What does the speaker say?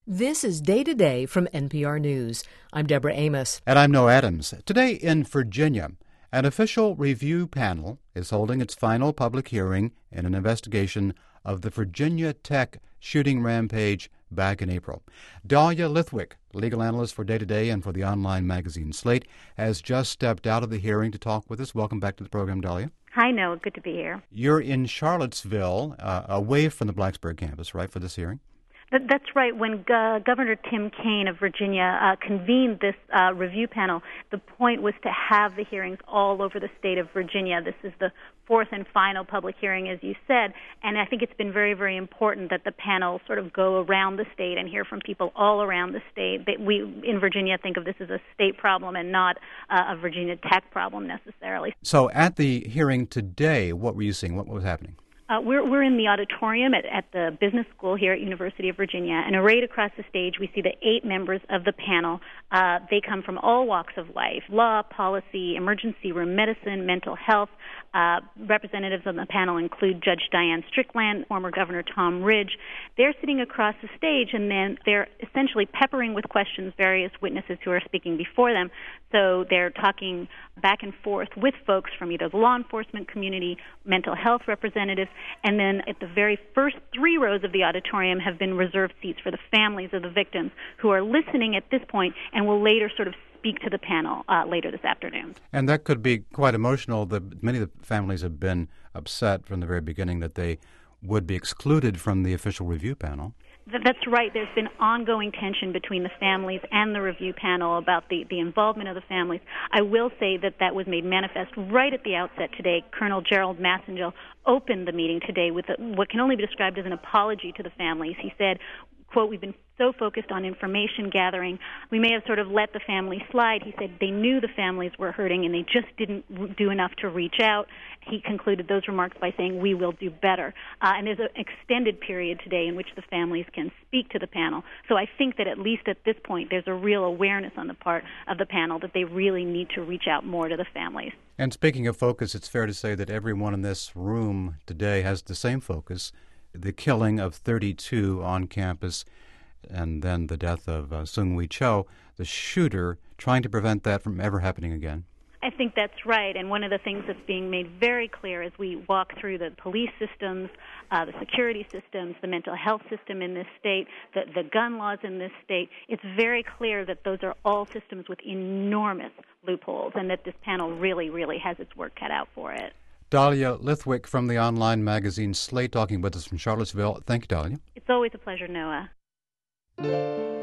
This is Day to Day from NPR News. I'm Deborah Amos. And I'm Noah Adams. Today in Virginia, an official review panel is holding its final public hearing in an investigation of the Virginia Tech shooting rampage back in April. Dahlia Lithwick, legal analyst for Day to Day and for the online magazine Slate, has just stepped out of the hearing to talk with us. Welcome back to the program, Dahlia. Hi, Noah. Good to be here. You're in Charlottesville, away from the Blacksburg campus, right, for this hearing? That's right. When Governor Tim Kaine of Virginia convened this review panel, the point was to have the hearings all over the state of Virginia. This is the fourth and final public hearing, as you said, and I think it's been very, very important that the panel sort of go around the state and hear from people all around the state. We, in Virginia, think of this as a state problem and not a Virginia Tech problem necessarily. So at the hearing today, what were you seeing? What was happening? We're in the auditorium at the business school here at University of Virginia, and arrayed across the stage we see the 8 members of the panel. They come from all walks of life: law, policy, emergency room medicine, mental health. Representatives on the panel include Judge Diane Strickland, former Governor Tom Ridge. They're sitting across the stage, and then they're essentially peppering with questions various witnesses who are speaking before them. So they're talking back and forth with folks from either the law enforcement community, mental health representatives, and then at the very first 3 rows of the auditorium have been reserved seats for the families of the victims who are listening at this point and will later sort of speak to the panel later this afternoon. And that could be quite emotional. Many of the families have been upset from the very beginning that they would be excluded from the official review panel. That's right. There's been ongoing tension between the families and the review panel about the involvement of the families. I will say that was made manifest right at the outset today. Colonel Gerald Massengel opened the meeting today with what can only be described as an apology to the families. He said, quote, "We've been so focused on information gathering, we may have sort of let the family slide." He said they knew the families were hurting and they just didn't do enough to reach out. He concluded those remarks by saying, "We will do better." And there's an extended period today in which the families can speak to the panel. So I think that at least at this point there's a real awareness on the part of the panel that they really need to reach out more to the families. And speaking of focus, it's fair to say that everyone in this room today has the same focus: the killing of 32 on campus, and then the death of Seung-Hui Cho, the shooter, trying to prevent that from ever happening again. I think that's right, and one of the things that's being made very clear as we walk through the police systems, the security systems, the mental health system in this state, the gun laws in this state, it's very clear that those are all systems with enormous loopholes and that this panel really, really has its work cut out for it. Dahlia Lithwick from the online magazine Slate talking with us from Charlottesville. Thank you, Dahlia. It's always a pleasure, Noah.